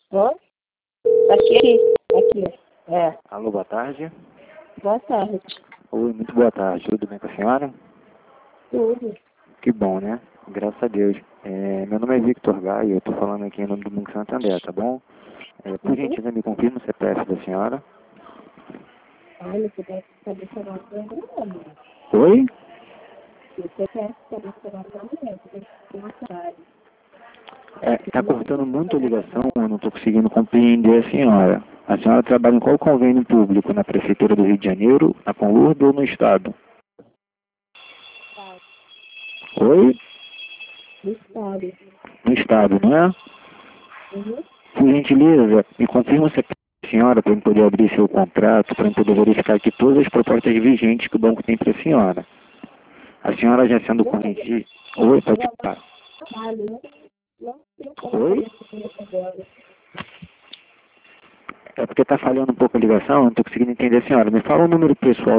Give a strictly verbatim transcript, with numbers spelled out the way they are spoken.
Oi? Aqui, aqui. É. Alô, boa tarde. Boa tarde. Oi, muito boa tarde. Tudo bem com a senhora? Tudo. Que bom, né? Graças a Deus. É, meu nome é Victor Gaio, eu estou falando aqui em nome do Banco Santander, tá bom? É, por Uhum. gentileza, me confirma o C P F da senhora. Olha, você deve saber falar o programa. Oi? Você quer saber falar o programa, você tem que ter uma salário. É, tá cortando muito a ligação, eu não estou conseguindo compreender a senhora. A senhora trabalha em qual convênio público? Na Prefeitura do Rio de Janeiro, na Conlurdo ou no Estado? Oi? No estado. No Estado, não é? Uhum. Por gentileza, me confirma o C P F da senhora para eu poder abrir seu contrato, para eu poder verificar aqui todas as propostas vigentes que o banco tem para a senhora. A senhora já sendo corrigida... Oi, pode falar. Trabalho, né? Não tem como Oi? fazer isso agora. É porque está falhando um pouco a ligação, eu não estou conseguindo entender a senhora. Me fala o número pessoal